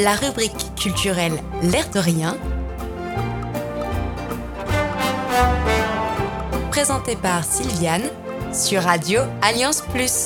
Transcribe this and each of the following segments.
la rubrique culturelle L'air de rien, présentée par Sylviane sur Radio Alliance Plus.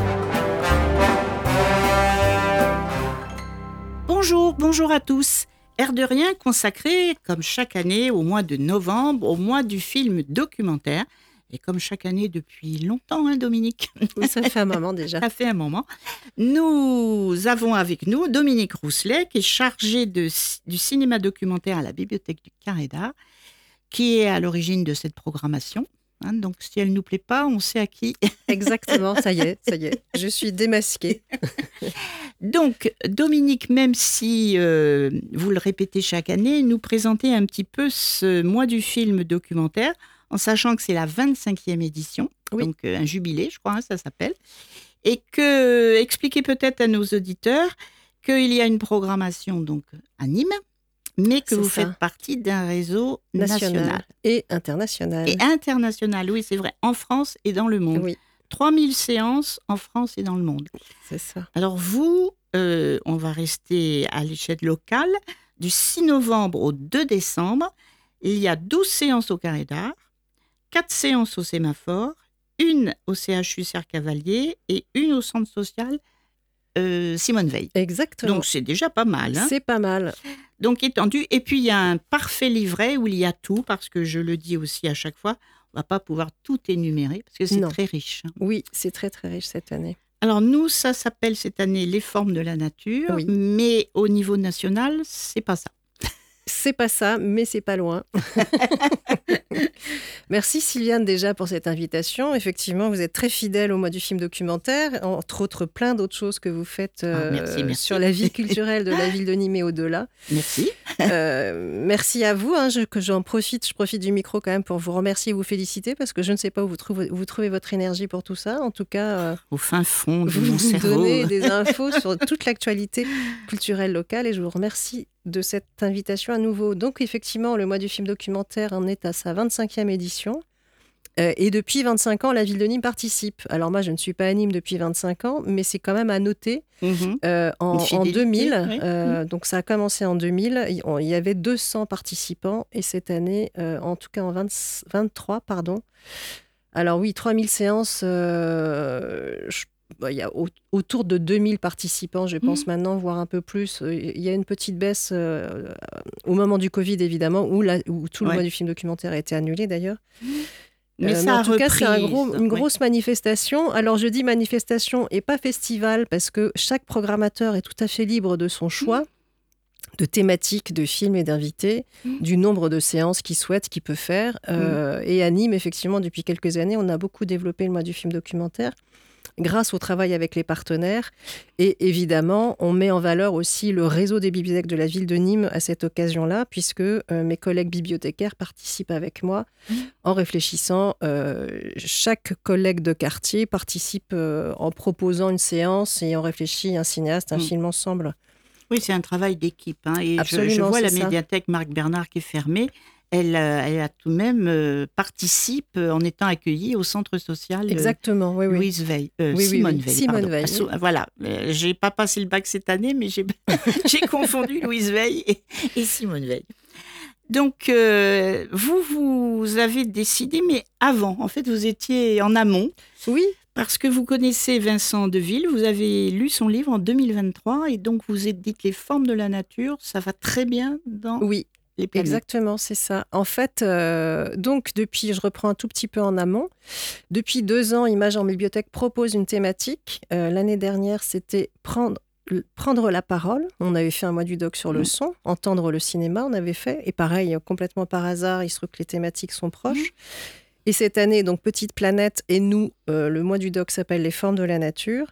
Bonjour à tous. Air de rien consacré, comme chaque année, au mois de novembre, au mois du film documentaire. Et comme chaque année depuis longtemps, Dominique. Oui, ça fait un moment déjà. Ça fait un moment. Nous avons avec nous Dominique Rousselet, qui est chargé du cinéma documentaire à la Bibliothèque du Carré d'Art, qui est à l'origine de cette programmation. Donc, si elle ne nous plaît pas, on sait à qui. Exactement, ça y est, je suis démasquée. Donc, Dominique, même si vous le répétez chaque année, nous présentez un petit peu ce mois du film documentaire, en sachant que c'est la 25e édition, oui. Donc un jubilé, je crois, ça s'appelle, et expliquez peut-être à nos auditeurs qu'il y a une programmation donc à Nîmes, mais que vous faites partie d'un réseau national. Et international. Et international, oui, c'est vrai, en France et dans le monde. Oui. 3000 séances en France et dans le monde. C'est ça. Alors vous, on va rester à l'échelle locale. Du 6 novembre au 2 décembre, il y a 12 séances au Carré d'Art, 4 séances au Sémaphore, une au CHU Serre-Cavalier et une au centre social Simone Veil. Exactement. Donc c'est déjà pas mal. C'est pas mal. Donc étendu. Et puis il y a un parfait livret où il y a tout, parce que je le dis aussi à chaque fois, on ne va pas pouvoir tout énumérer, parce que c'est très riche. Oui, c'est très très riche cette année. Alors nous, ça s'appelle cette année Les formes de la nature, oui. Mais au niveau national, c'est pas ça. C'est pas ça, mais c'est pas loin. Merci Sylviane déjà pour cette invitation. Effectivement, vous êtes très fidèle au mois du film documentaire, entre autres plein d'autres choses que vous faites merci. sur la vie culturelle de la ville de Nîmes et au-delà. Merci. Merci à vous, je profite du micro quand même pour vous remercier et vous féliciter, parce que je ne sais pas où vous trouvez votre énergie pour tout ça. En tout cas, au fin fond de vous mon cerveau. Vous donnez des infos sur toute l'actualité culturelle locale et je vous remercie de cette invitation à nouveau. Donc effectivement, le mois du film documentaire en est à sa 25e édition. Et depuis 25 ans, la ville de Nîmes participe. Alors moi, je ne suis pas à Nîmes depuis 25 ans, mais c'est quand même à noter. En 2000, oui. Donc ça a commencé en 2000, il y avait 200 participants. Et cette année, en tout cas en 23, pardon. Alors oui, 3000 séances, il y a autour de 2000 participants, je pense maintenant, voire un peu plus. Il y a une petite baisse au moment du Covid, évidemment, où tout le mois du film documentaire a été annulé, d'ailleurs. Mais ça en tout cas, c'est une grosse manifestation. Alors, je dis manifestation et pas festival, parce que chaque programmateur est tout à fait libre de son choix, de thématiques, de films et d'invités, du nombre de séances qu'il souhaite, qu'il peut faire. Et à Nîmes, effectivement, depuis quelques années, on a beaucoup développé le mois du film documentaire, grâce au travail avec les partenaires. Et évidemment, on met en valeur aussi le réseau des bibliothèques de la ville de Nîmes à cette occasion-là, puisque mes collègues bibliothécaires participent avec moi en réfléchissant. Chaque collègue de quartier participe en proposant une séance et on réfléchit un cinéaste, un film ensemble. Oui, c'est un travail d'équipe. Et je vois la médiathèque Marc Bernard qui est fermée. Elle a tout de même participe en étant accueillie au centre social. Exactement, oui. Louise Veil, Simone Veil. Simone Veil. Voilà, j'ai pas passé le bac cette année, mais j'ai confondu Louise Veil et Simone Veil. Donc, vous avez décidé, mais avant, en fait, vous étiez en amont. Oui. Parce que vous connaissez Vincent Deville, vous avez lu son livre en 2023, et donc vous dites Les formes de la nature, ça va très bien dans... Oui. Exactement, c'est ça. En fait, donc je reprends un tout petit peu en amont. Depuis 2 ans, Images en bibliothèque propose une thématique. L'année dernière, c'était prendre la parole. On avait fait un mois du doc sur le son, entendre le cinéma, on avait fait. Et pareil, complètement par hasard, il se trouve que les thématiques sont proches. Et cette année, donc Petite Planète et nous, le mois du doc s'appelle Les formes de la nature.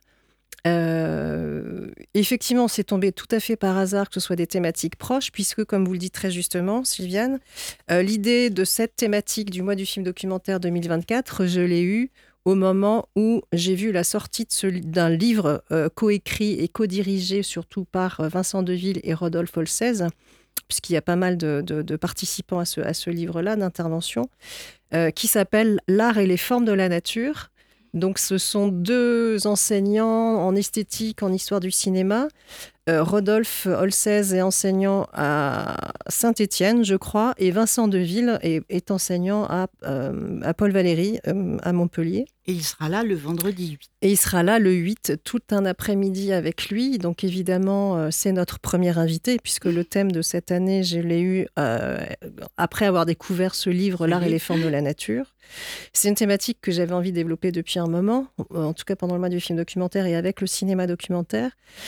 Effectivement, c'est tombé tout à fait par hasard que ce soit des thématiques proches, puisque, comme vous le dites très justement, Sylviane, l'idée de cette thématique du mois du film documentaire 2024, je l'ai eue au moment où j'ai vu la sortie d'un livre coécrit et co-dirigé surtout par Vincent Deville et Rodolphe Holsez, puisqu'il y a pas mal de participants à ce livre-là, d'intervention, qui s'appelle « L'art et les formes de la nature ». Donc, ce sont 2 enseignants en esthétique, en histoire du cinéma, Rodolphe Holcès est enseignant à Saint-Étienne, je crois, et Vincent Deville est enseignant à Paul Valéry, à Montpellier. Et il sera là le vendredi 8. Et il sera là le 8, tout un après-midi avec lui. Donc évidemment, c'est notre premier invité, puisque le thème de cette année, je l'ai eu après avoir découvert ce livre, L'art et les formes de la nature. C'est une thématique que j'avais envie de développer depuis un moment, en tout cas pendant le mois du film documentaire et avec le cinéma documentaire.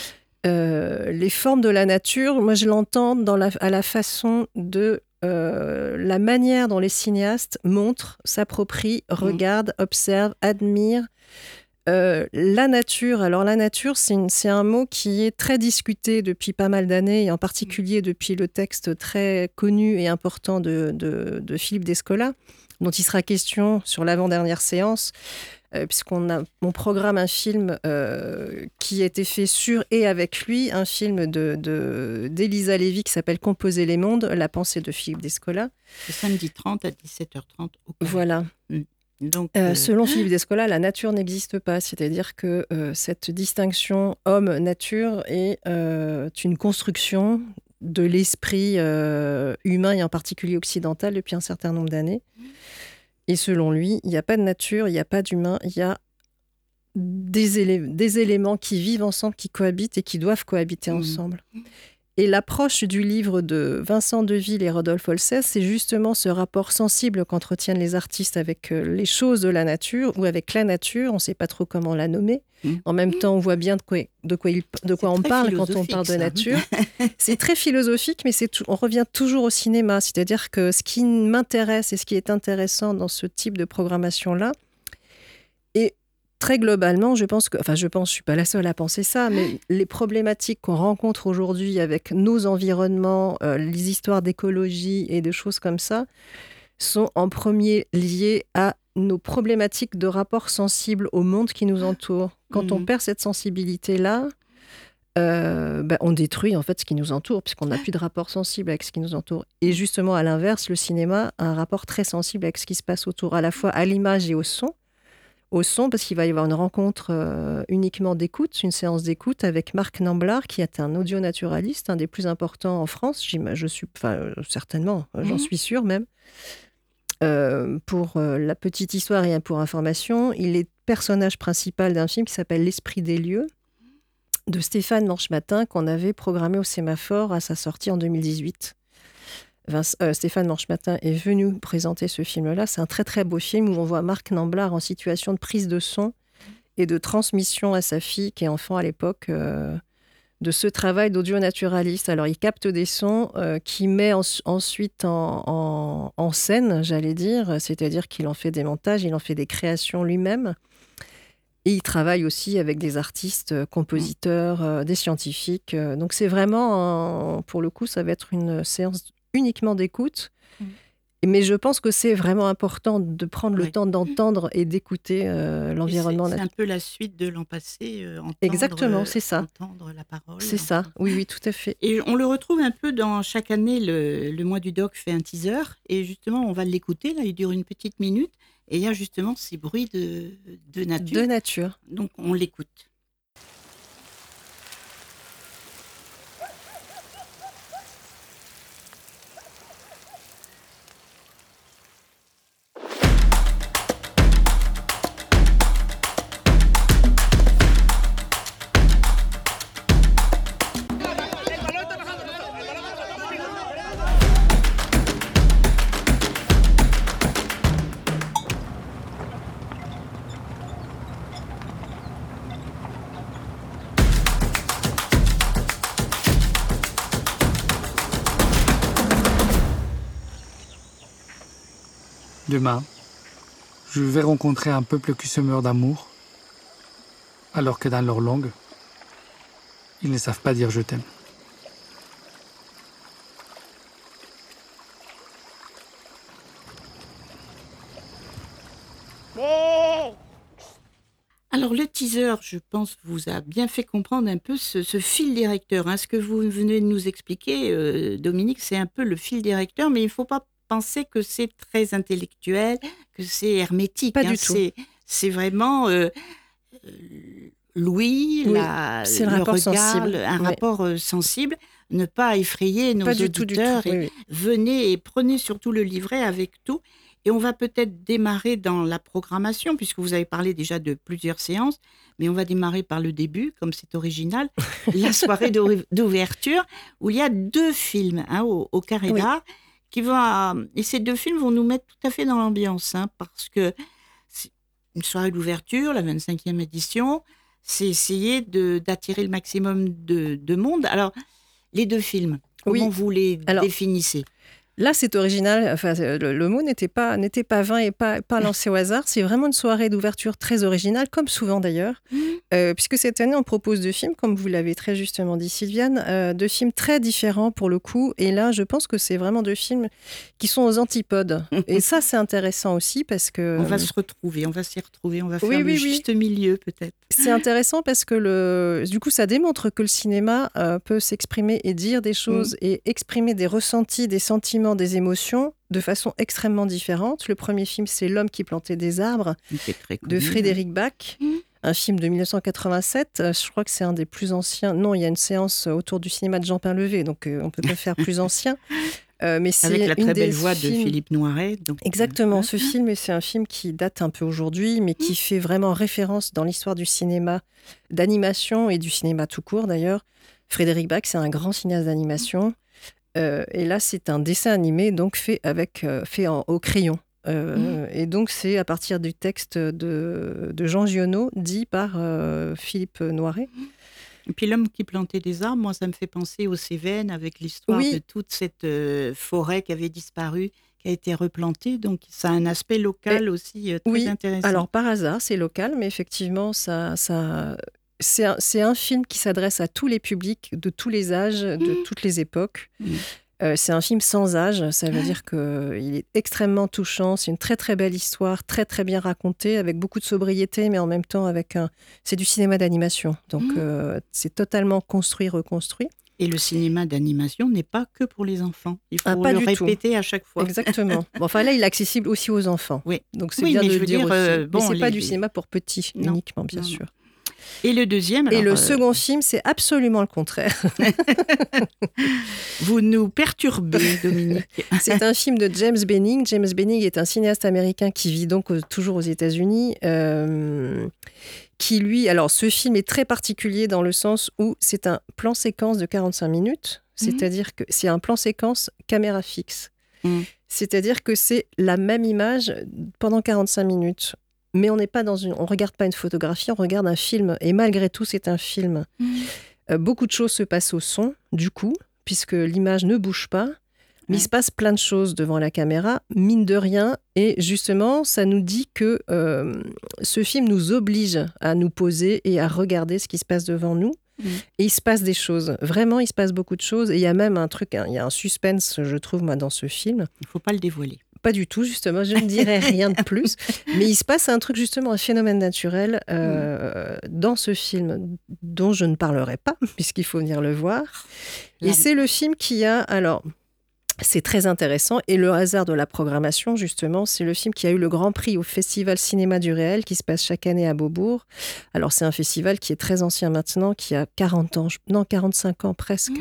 Les formes de la nature, moi je l'entends à la façon de la manière dont les cinéastes montrent, s'approprient, regardent, observent, admirent la nature. Alors la nature, c'est un mot qui est très discuté depuis pas mal d'années, et en particulier depuis le texte très connu et important de Philippe Descola, dont il sera question sur l'avant-dernière séance, puisqu'on programme un film qui a été fait sur et avec lui, un film d'Elisa Lévy qui s'appelle « Composer les mondes », la pensée de Philippe Descola. Le samedi 30 à 17h30 au Carré. Voilà. Donc, selon Philippe Descola, la nature n'existe pas, c'est-à-dire que cette distinction homme-nature est une construction de l'esprit humain et en particulier occidental depuis un certain nombre d'années. Et selon lui, il n'y a pas de nature, il n'y a pas d'humain, il y a des éléments qui vivent ensemble, qui cohabitent et qui doivent cohabiter ensemble. Et l'approche du livre de Vincent Deville et Rodolphe Holcès, c'est justement ce rapport sensible qu'entretiennent les artistes avec les choses de la nature ou avec la nature. On ne sait pas trop comment la nommer. En même temps, on voit bien de quoi on parle quand on parle de nature. C'est très philosophique, mais on revient toujours au cinéma. C'est-à-dire que ce qui m'intéresse et ce qui est intéressant dans ce type de programmation-là, et très globalement, je suis pas la seule à penser ça, mais les problématiques qu'on rencontre aujourd'hui avec nos environnements, les histoires d'écologie et de choses comme ça, sont en premier liées à nos problématiques de rapport sensible au monde qui nous entoure. Quand on perd cette sensibilité-là, on détruit en fait ce qui nous entoure, puisqu'on n'a plus de rapport sensible avec ce qui nous entoure. Et justement, à l'inverse, le cinéma a un rapport très sensible avec ce qui se passe autour, à la fois à l'image et au son. Au son, parce qu'il va y avoir une rencontre uniquement d'écoute, une séance d'écoute avec Marc Namblard, qui est un audionaturaliste, un des plus importants en France, certainement, j'en suis sûre même. Pour la petite histoire et pour information, il est personnage principal d'un film qui s'appelle L'Esprit des lieux, de Stéphane Manchematin, qu'on avait programmé au Sémaphore à sa sortie en 2018. Stéphane Manchematin est venu présenter ce film-là. C'est un très très beau film où on voit Marc Namblard en situation de prise de son et de transmission à sa fille, qui est enfant à l'époque, de ce travail d'audionaturaliste. Alors il capte des sons qu'il met ensuite en scène, j'allais dire, c'est-à-dire qu'il en fait des montages, il en fait des créations lui-même. Et il travaille aussi avec des artistes, compositeurs, des scientifiques. Donc c'est vraiment, pour le coup, ça va être une séance uniquement d'écoute. Mais je pense que c'est vraiment important de prendre le temps d'entendre et d'écouter l'environnement naturel. C'est un peu la suite de l'an passé, Exactement, c'est ça. Entendre la parole. C'est ça, oui, tout à fait. Et on le retrouve un peu dans chaque année, le mois du doc fait un teaser, et justement, on va l'écouter, là, il dure une petite minute, et il y a justement ces bruits de nature. De nature. Donc, on l'écoute. Demain, je vais rencontrer un peuple qui se meurt d'amour, alors que dans leur langue, ils ne savent pas dire « je t'aime ». Alors le teaser, je pense, vous a bien fait comprendre un peu ce fil directeur. Ce que vous venez de nous expliquer, Dominique, c'est un peu le fil directeur, mais il ne faut pas penser que c'est très intellectuel, que c'est hermétique. Pas du tout. C'est vraiment l'ouïe, Oui, le c'est le rapport regard, sensible. un Ouais. rapport sensible. Ne pas effrayer nos Pas du tout, auditeurs. oui, oui. Venez et prenez surtout le livret avec tout. Et on va peut-être démarrer dans la programmation, puisque vous avez parlé déjà de plusieurs séances, mais on va démarrer par le début, comme c'est original, la soirée d'ouverture, où il y a 2 films au Carré Oui. d'Art, et ces 2 films vont nous mettre tout à fait dans l'ambiance, parce que c'est une soirée d'ouverture, la 25e édition, c'est essayer d'attirer le maximum de monde. Alors, les 2 films, comment Oui. vous les Alors, définissez ? Là, c'est original. Enfin, le mot n'était pas vain et pas lancé au hasard. C'est vraiment une soirée d'ouverture très originale, comme souvent d'ailleurs. Puisque cette année, on propose 2 films, comme vous l'avez très justement dit, Sylviane, 2 films très différents pour le coup. Et là, je pense que c'est vraiment 2 films qui sont aux antipodes. Et ça, c'est intéressant aussi parce que... On va se retrouver, on va s'y retrouver, on va faire Oui, le oui, oui. juste milieu peut-être. C'est intéressant parce que du coup, ça démontre que le cinéma peut s'exprimer et dire des choses et exprimer des ressentis, des sentiments, des émotions de façon extrêmement différente. Le premier film, c'est L'homme qui plantait des arbres de Frédéric Bach, un film de 1987. Je crois que c'est un des plus anciens. Non, il y a une séance autour du cinéma de Jean Painlevé, donc on ne peut pas faire plus ancien. Mais c'est avec la une très des belle voix de films... Philippe Noiret. Donc, Exactement, ce film, et c'est un film qui date un peu aujourd'hui, mais qui fait vraiment référence dans l'histoire du cinéma d'animation et du cinéma tout court d'ailleurs. Frédéric Bach, c'est un grand cinéaste d'animation. Et là, c'est un dessin animé donc fait au crayon. Et donc, c'est à partir du texte de Jean Giono, dit par Philippe Noiret. Et puis L'homme qui plantait des arbres, moi, ça me fait penser aux Cévennes avec l'histoire Oui. de toute cette forêt qui avait disparu, qui a été replantée. Donc, ça a un aspect local aussi très Oui, intéressant. alors par hasard, c'est local, mais effectivement, c'est un film qui s'adresse à tous les publics, de tous les âges, de toutes les époques. C'est un film sans âge, ça veut dire qu'il est extrêmement touchant, c'est une très très belle histoire, très très bien racontée, avec beaucoup de sobriété, mais en même temps c'est du cinéma d'animation, donc c'est totalement construit, reconstruit. Et le cinéma d'animation n'est pas que pour les enfants. Il faut pas le du tout. répéter à chaque fois. Exactement. Bon, enfin là, il est accessible aussi aux enfants. Oui. Donc c'est Oui, bien mais de je le veux dire dire, aussi. bon, mais c'est pas les- du cinéma pour petits Non. uniquement, bien Non, sûr. Et le deuxième, Et alors, le second film, c'est absolument le contraire. vous nous perturbez, Dominique. C'est un film de James Benning. James Benning est un cinéaste américain qui vit donc toujours aux États-Unis. Qui lui, alors ce film est très particulier dans le sens où c'est un plan séquence de 45 minutes, c'est-à-dire que c'est un plan séquence caméra fixe. C'est-à-dire que c'est la même image pendant 45 minutes. Mais on regarde pas une photographie, on regarde un film. Et malgré tout, c'est un film. Beaucoup de choses se passent au son, du coup, puisque l'image ne bouge pas. Mais il se passe plein de choses devant la caméra, mine de rien. Et justement, ça nous dit que ce film nous oblige à nous poser et à regarder ce qui se passe devant nous. Et il se passe des choses. Vraiment, il se passe beaucoup de choses. Et il y a même il y a un suspense, je trouve, moi, dans ce film. Il ne faut pas le dévoiler. Pas du tout, justement, je ne dirais rien de plus. Mais il se passe un truc, justement, un phénomène naturel dans ce film dont je ne parlerai pas, puisqu'il faut venir le voir. Et c'est le film qui a... Alors, c'est très intéressant. Et le hasard de la programmation, justement, c'est le film qui a eu le Grand Prix au Festival Cinéma du Réel, qui se passe chaque année à Beaubourg. Alors, c'est un festival qui est très ancien maintenant, qui a 45 ans presque.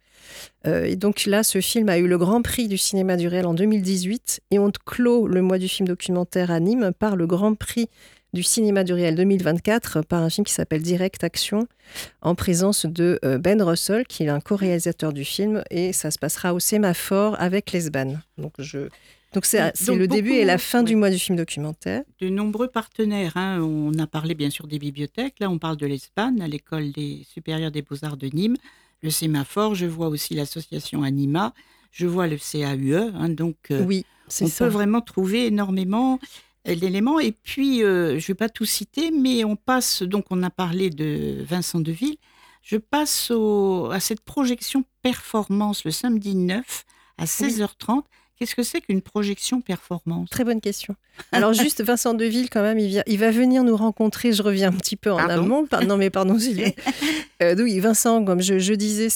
Et donc là, ce film a eu le Grand Prix du Cinéma du Réel en 2018. Et on clôt le mois du film documentaire à Nîmes par le Grand Prix du Cinéma du Réel 2024 par un film qui s'appelle Direct Action, en présence de Ben Russell, qui est un co-réalisateur du film, et ça se passera au Sémaphore avec l'ESBAN. Donc c'est le début et la fin du mois du film documentaire. De nombreux partenaires. On a parlé bien sûr des bibliothèques. Là, on parle de l'ESBAN, à l'École supérieure des beaux-arts de Nîmes, le Sémaphore. Je vois aussi l'association Anima. Je vois le CAUE. Donc, oui, on peut vraiment trouver énormément d'éléments. Et puis, je ne vais pas tout citer, mais on passe, donc on a parlé de Vincent Deville, je passe à cette projection performance le samedi 9 à 16h30. Qu'est-ce que c'est qu'une projection performance ? Très bonne question. Alors juste, Vincent Deville, quand même, il va venir nous rencontrer. Je reviens un petit peu en amont. Non, mais pardon, Sylvain. Oui, Vincent, comme je disais,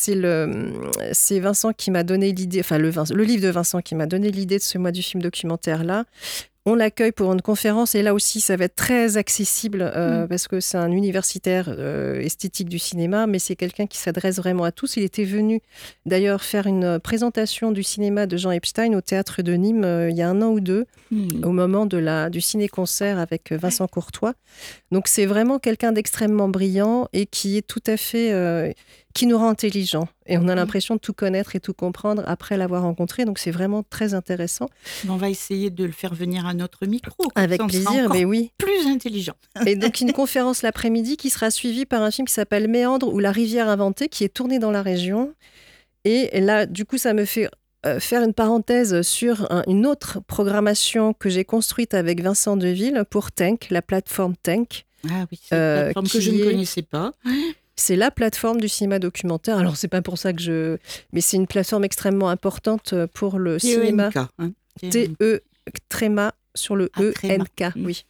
c'est Vincent qui m'a donné l'idée, enfin le livre de Vincent qui m'a donné l'idée de ce mois du film documentaire-là. On l'accueille pour une conférence et là aussi, ça va être très accessible parce que c'est un universitaire esthétique du cinéma, mais c'est quelqu'un qui s'adresse vraiment à tous. Il était venu d'ailleurs faire une présentation du cinéma de Jean Epstein au Théâtre de Nîmes il y a 1 an ou 2, au moment du ciné-concert avec Vincent Courtois. Donc c'est vraiment quelqu'un d'extrêmement brillant et qui est tout à fait... qui nous rend intelligents. Et on a l'impression de tout connaître et tout comprendre après l'avoir rencontré. Donc, c'est vraiment très intéressant. On va essayer de le faire venir à notre micro. Avec plaisir, mais oui. Plus intelligent. Et donc, une conférence l'après-midi qui sera suivie par un film qui s'appelle Méandre ou La rivière inventée, qui est tourné dans la région. Et là, du coup, ça me fait faire une parenthèse sur une autre programmation que j'ai construite avec Vincent Deville pour Tank, la plateforme Tank. Ah oui, c'est une plateforme que je ne connaissais pas. C'est la plateforme du cinéma documentaire. Alors, c'est pas pour ça que mais c'est une plateforme extrêmement importante pour le cinéma. T-E, tréma sur le E-N-K, oui.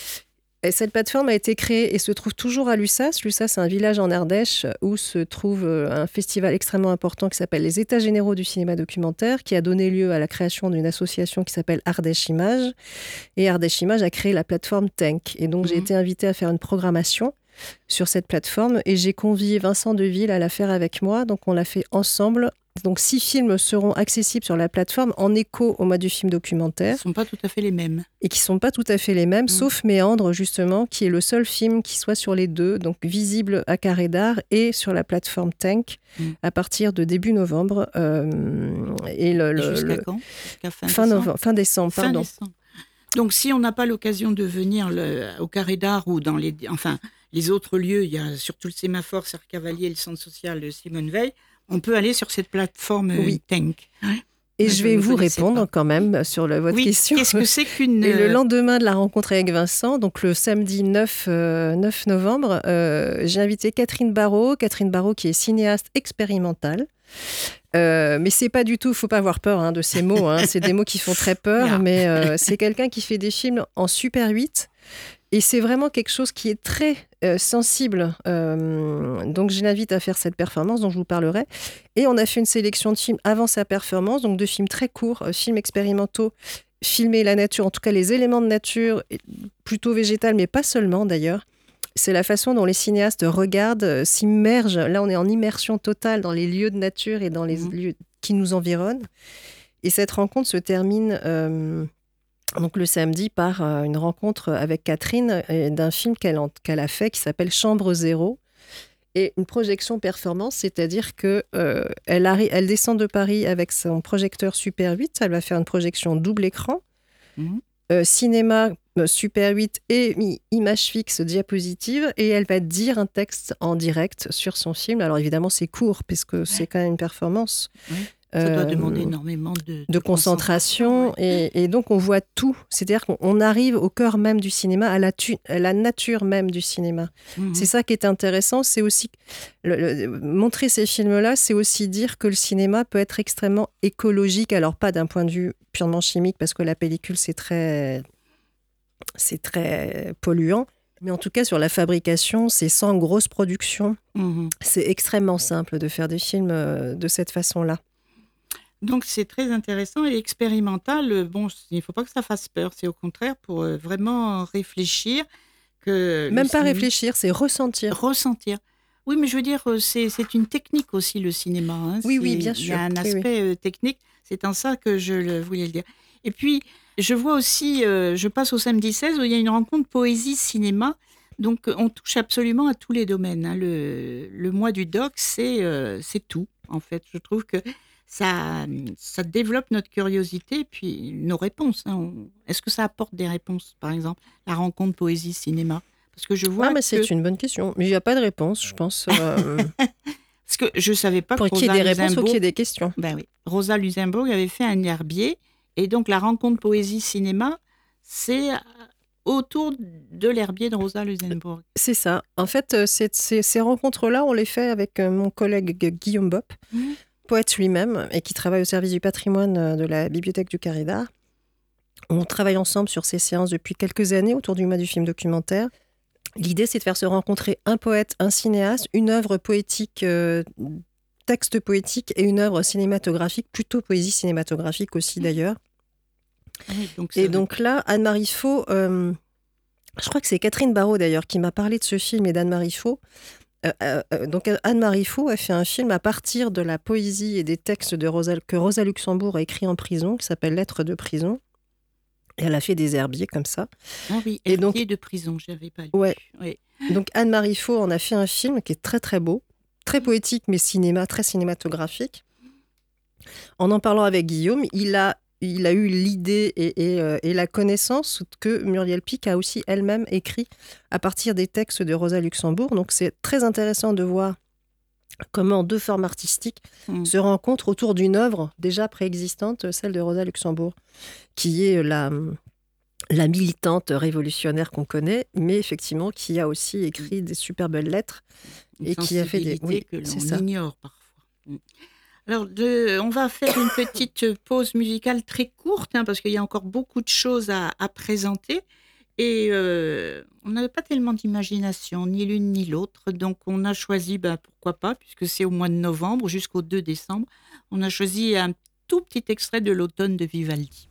Et cette plateforme a été créée et se trouve toujours à Lussas. Lussas, c'est un village en Ardèche où se trouve un festival extrêmement important qui s'appelle les États généraux du cinéma documentaire, qui a donné lieu à la création d'une association qui s'appelle Ardèche Images. Et Ardèche Images a créé la plateforme Tank. Et donc, j'ai été invitée à faire une programmation sur cette plateforme et j'ai convié Vincent Deville à la faire avec moi. Donc, on l'a fait ensemble. Donc, 6 films seront accessibles sur la plateforme en écho au mois du film documentaire. Ils ne sont pas tout à fait les mêmes. Et qui ne sont pas tout à fait les mêmes, sauf Méandre, justement, qui est le seul film qui soit sur les deux, donc visible à Carré d'Art et sur la plateforme Tank à partir de début novembre. Et jusqu'à quand ? Jusqu'à fin décembre, pardon. Donc, si on n'a pas l'occasion de venir au Carré d'Art ou dans les autres lieux, il y a surtout le Sémaphore, Serre Cavalier, le Centre social Simone Veil, on peut aller sur cette plateforme Tank. Ouais. Et je vais vous répondre quand même sur votre question. Qu'est-ce que c'est qu'une... Et le lendemain de la rencontre avec Vincent, donc le samedi 9 novembre, j'ai invité Catherine Barraud qui est cinéaste expérimentale. Mais c'est pas du tout, faut pas avoir peur de ces mots, c'est des mots qui font très peur, mais c'est quelqu'un qui fait des films en Super 8 et c'est vraiment quelque chose qui est très sensible. Donc je l'invite à faire cette performance dont je vous parlerai. Et on a fait une sélection de films avant sa performance, donc de films très courts, films expérimentaux, filmer la nature, en tout cas les éléments de nature, plutôt végétal, mais pas seulement d'ailleurs. C'est la façon dont les cinéastes regardent, s'immergent. Là, on est en immersion totale dans les lieux de nature et dans les lieux qui nous environnent. Et cette rencontre se termine donc le samedi par une rencontre avec Catherine d'un film qu'elle a fait qui s'appelle Chambre Zéro. Et une projection performance, c'est-à-dire qu'elle descend de Paris avec son projecteur Super 8. Elle va faire une projection double écran. Cinéma Super 8 et image fixe diapositive et elle va dire un texte en direct sur son film. Alors évidemment c'est court puisque c'est quand même une performance. Ça doit demander énormément de concentration et donc on voit tout. C'est-à-dire qu'on arrive au cœur même du cinéma, à la nature même du cinéma. C'est ça qui est intéressant. C'est aussi montrer ces films-là, c'est aussi dire que le cinéma peut être extrêmement écologique. Alors pas d'un point de vue purement chimique parce que la pellicule c'est très polluant. Mais en tout cas, sur la fabrication, c'est sans grosse production. C'est extrêmement simple de faire des films de cette façon-là. Donc, c'est très intéressant et expérimental. Bon, il ne faut pas que ça fasse peur. C'est au contraire pour vraiment réfléchir. Même pas réfléchir, c'est ressentir. Ressentir. Oui, mais je veux dire, c'est une technique aussi, le cinéma. Oui, bien sûr. Il y a un aspect technique. C'est en ça que je voulais le dire. Et puis, je vois aussi, je passe au samedi 16 où il y a une rencontre poésie-cinéma. Donc, on touche absolument à tous les domaines. Le mois du doc, c'est tout, en fait. Je trouve que ça développe notre curiosité et puis nos réponses. Est-ce que ça apporte des réponses, par exemple, la rencontre poésie-cinéma ? Parce que je vois c'est une bonne question. Mais il n'y a pas de réponse, je pense. Parce que je ne savais pas pour que qu'il y ait des réponses, il faut qu'il y ait des questions. Ben oui. Rosa Luxembourg avait fait un herbier. Et donc, la rencontre poésie-cinéma, c'est autour de l'herbier de Rosa Luxembourg. C'est ça. En fait, ces rencontres-là, on les fait avec mon collègue Guillaume Bopp, poète lui-même, et qui travaille au service du patrimoine de la Bibliothèque du Carré d'Art. On travaille ensemble sur ces séances depuis quelques années autour du mois du film documentaire. L'idée, c'est de faire se rencontrer un poète, un cinéaste, une œuvre poétique, texte poétique et une œuvre cinématographique, plutôt poésie cinématographique aussi d'ailleurs. Oui, Et donc là, Anne-Marie Faux, je crois que c'est Catherine Barraud d'ailleurs qui m'a parlé de ce film et d'Anne-Marie Faux. Donc Anne-Marie Faux a fait un film à partir de la poésie et des textes que Rosa Luxembourg a écrit en prison, qui s'appelle Lettres de prison. Et elle a fait des herbiers comme ça. Ah oui, et donc, de prison, je n'avais pas lu. Ouais. Oui. Donc Anne-Marie Faux en a fait un film qui est très très beau, très poétique mais très cinématographique. En parlant avec Guillaume, il a eu l'idée et la connaissance que Muriel Pic a aussi elle-même écrit à partir des textes de Rosa Luxembourg. Donc c'est très intéressant de voir comment deux formes artistiques se rencontrent autour d'une œuvre déjà préexistante, celle de Rosa Luxembourg, qui est la militante révolutionnaire qu'on connaît, mais effectivement qui a aussi écrit des super belles lettres Une et qui a fait des... Oui, que l'on ignore parfois. Alors, on va faire une petite pause musicale très courte, parce qu'il y a encore beaucoup de choses à présenter. Et on n'avait pas tellement d'imagination, ni l'une ni l'autre. Donc, on a choisi, pourquoi pas, puisque c'est au mois de novembre jusqu'au 2 décembre, on a choisi un tout petit extrait de l'automne de Vivaldi.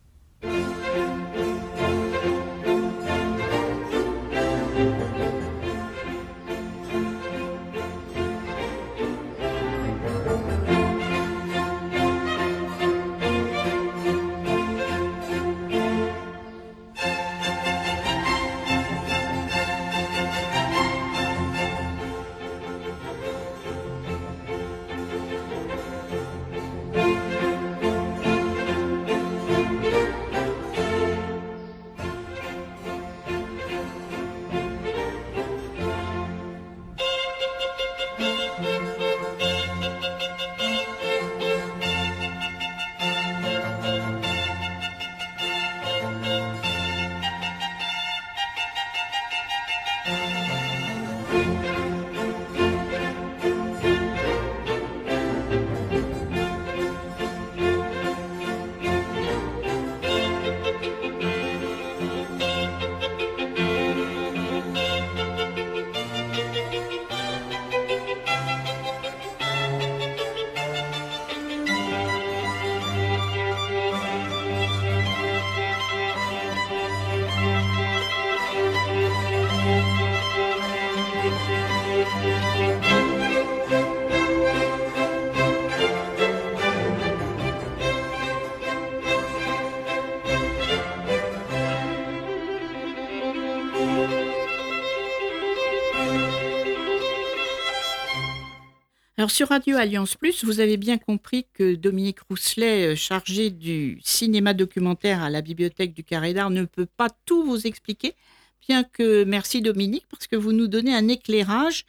Alors sur Radio Alliance Plus, vous avez bien compris que Dominique Rousselet, chargé du cinéma documentaire à la Bibliothèque du Carré d'Art, ne peut pas tout vous expliquer, bien que merci Dominique, parce que vous nous donnez un éclairage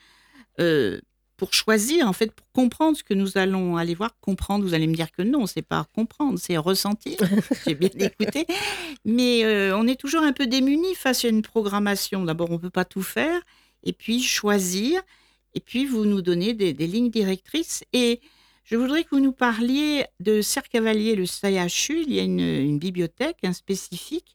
pour choisir, en fait, pour comprendre ce que nous allons aller voir. Comprendre, vous allez me dire que non, c'est pas comprendre, c'est ressentir. J'ai bien écouté. Mais on est toujours un peu démunis face à une programmation. D'abord, on ne peut pas tout faire, et puis choisir. Et puis, vous nous donnez des lignes directrices. Et je voudrais que vous nous parliez de Serre-Cavalier, le CHU. Il y a une bibliothèque spécifique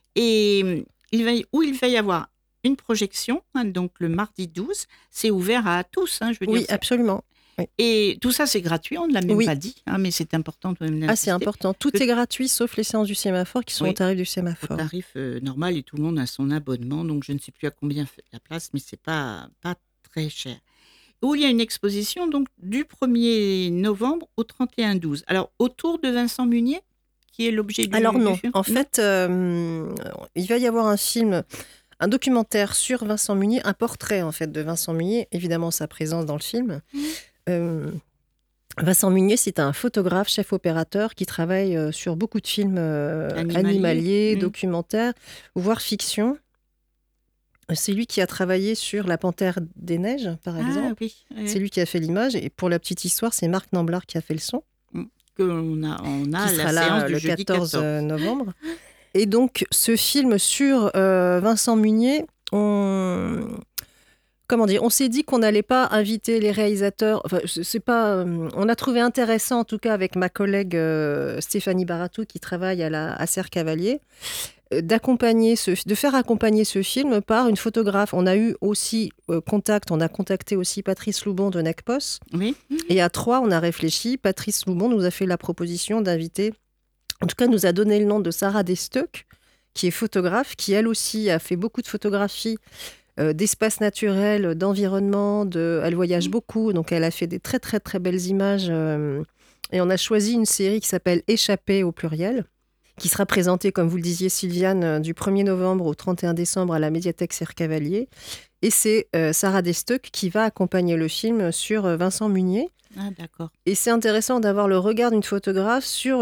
et où il va y avoir une projection, donc le mardi 12. C'est ouvert à tous, je veux dire. Oui, absolument. Oui. Et tout ça, c'est gratuit, on ne l'a même pas dit, mais c'est important de même c'est important. Tout est gratuit, sauf les séances du sémaphore qui sont au tarif du sémaphore. Au tarif normal, et tout le monde a son abonnement. Donc, je ne sais plus à combien fait la place, mais ce n'est pas très cher. Où il y a une exposition donc, du 1er novembre au 31-12. Alors, autour de Vincent Munier, qui est l'objet du Alors non, film. en fait, il va y avoir un documentaire sur Vincent Munier, un portrait en fait de Vincent Munier, évidemment sa présence dans le film. Vincent Munier, c'est un photographe, chef opérateur qui travaille sur beaucoup de films animaliers, documentaires, voire fiction. C'est lui qui a travaillé sur La Panthère des Neiges, par exemple. Oui. C'est lui qui a fait l'image. Et pour la petite histoire, c'est Marc Namblard qui a fait le son. On a qui sera la séance là du le jeudi 14 novembre. Et donc, ce film sur Vincent Munier, on s'est dit qu'on n'allait pas inviter les réalisateurs. Enfin, on a trouvé intéressant, en tout cas avec ma collègue Stéphanie Baratou, qui travaille à Serre-Cavalier, de faire accompagner ce film par une photographe. On a eu aussi on a contacté aussi Patrice Loubon de NECPOS. Oui. Et à 3, on a réfléchi. Patrice Loubon nous a fait la proposition d'inviter en tout cas, nous a donné le nom de Sarah Destock, qui est photographe, qui elle aussi a fait beaucoup de photographies d'espaces naturels, d'environnement. Elle voyage beaucoup, donc elle a fait des très très très belles images. Et on a choisi une série qui s'appelle Échappée au pluriel, qui sera présentée, comme vous le disiez Sylviane, du 1er novembre au 31 décembre à la médiathèque Serre-Cavalier. Et c'est Sarah Destock qui va accompagner le film sur Vincent Munier. Ah, d'accord. Et c'est intéressant d'avoir le regard d'une photographe sur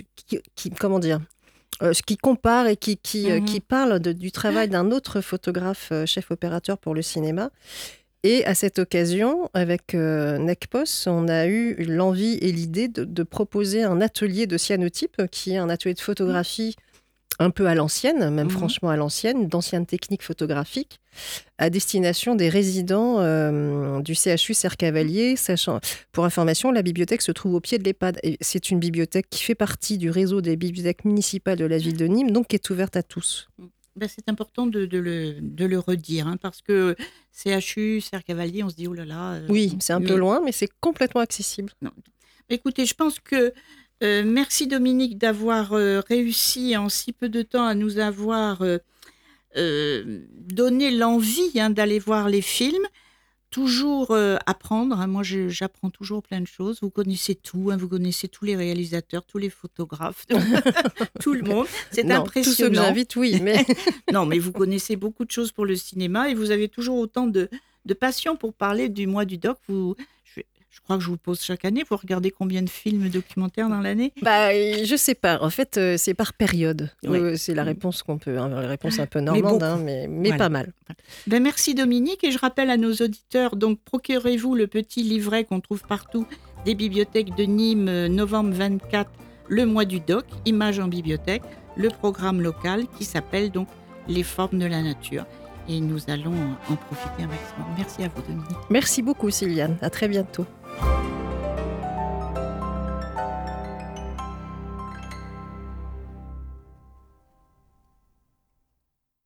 qui compare et qui parle du travail d'un autre photographe, chef opérateur pour le cinéma. Et à cette occasion, avec NECPOS, on a eu l'envie et l'idée de proposer un atelier de cyanotype, qui est un atelier de photographie un peu à l'ancienne, même franchement à l'ancienne, d'anciennes techniques photographiques, à destination des résidents du CHU Serre-Cavalier. Sachant, pour information, la bibliothèque se trouve au pied de l'EHPAD. Et c'est une bibliothèque qui fait partie du réseau des bibliothèques municipales de la ville de Nîmes, donc qui est ouverte à tous. C'est important de le redire, parce que CHU, Serre-Cavalier, on se dit, oh là là... oui, c'est un peu loin, mais c'est complètement accessible. Non. Écoutez, je pense que... merci Dominique d'avoir réussi en si peu de temps à nous avoir donné l'envie d'aller voir les films. Toujours apprendre, moi j'apprends toujours plein de choses. Vous connaissez tout, vous connaissez tous les réalisateurs, tous les photographes, tout le monde. C'est impressionnant. Tous ceux que j'invite, oui. Mais... non, mais vous connaissez beaucoup de choses pour le cinéma et vous avez toujours autant de passion pour parler du mois du doc. Je crois que je vous pose chaque année. Vous regardez combien de films documentaires dans l'année ? Je sais pas. En fait, c'est par période. Ouais. C'est la réponse qu'on peut, la réponse un peu normande, mais voilà. Pas mal. Merci Dominique. Et je rappelle à nos auditeurs, donc procurez-vous le petit livret qu'on trouve partout des bibliothèques de Nîmes, novembre 24, le mois du doc, images en bibliothèque, le programme local qui s'appelle donc Les formes de la nature. Et nous allons en profiter un maximum. Merci à vous Dominique. Merci beaucoup Sylviane. À très bientôt.